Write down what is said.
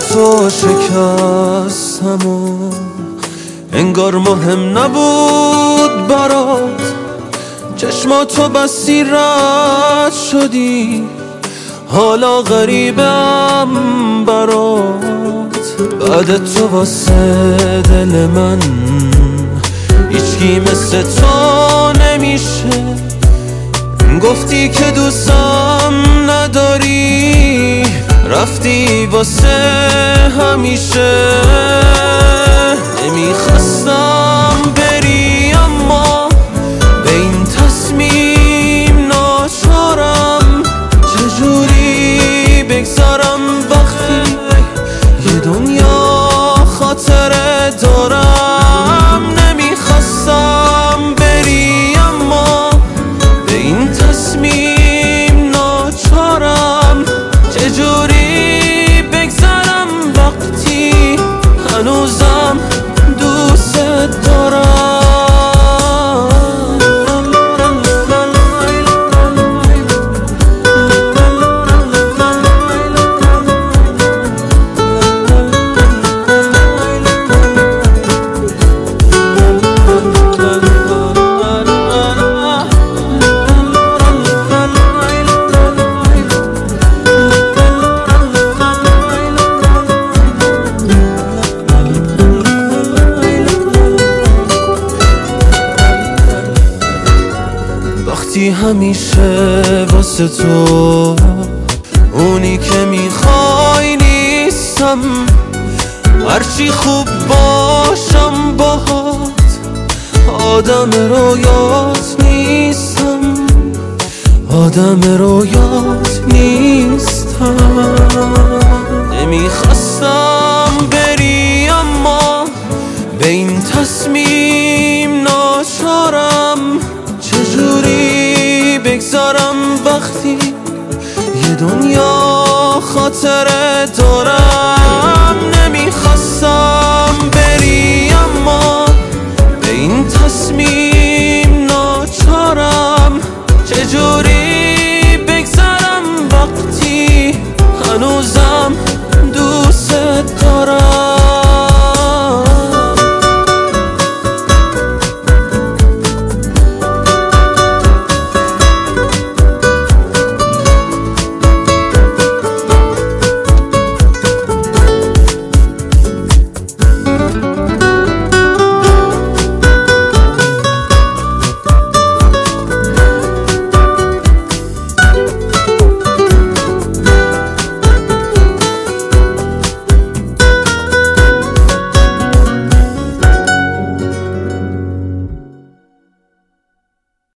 تو شکستم و انگار مهم نبود برات، چشماتو بستی رد شدی، حالا غریبم برات. بعد تو واسه دل من هیچکی مثل تو نمیشه، گفتی که دوستم نداری، رفتی واسه همیشه. نمیخواستم بری اما به این تصمیم ناچارم، چجوری بگذارم وقتی یه دنیا خاطره دارم. نمیخواستم بری اما به این تصمیم ناچارم، چجوری بگذارم وقتی هنوزم دوست دارم. وقتی همیشه واسه تو اونی که میخوای نیستم، هرچی خوب باشم باهات آدم رویات نیستم، آدم رویات نیستم. نمیخواستم بری اما به این تصمیم ناچارم، چجوری بگذارم وقتی یه دنیا خاطره دارم. نمیخواستم بری اما به این تصمیم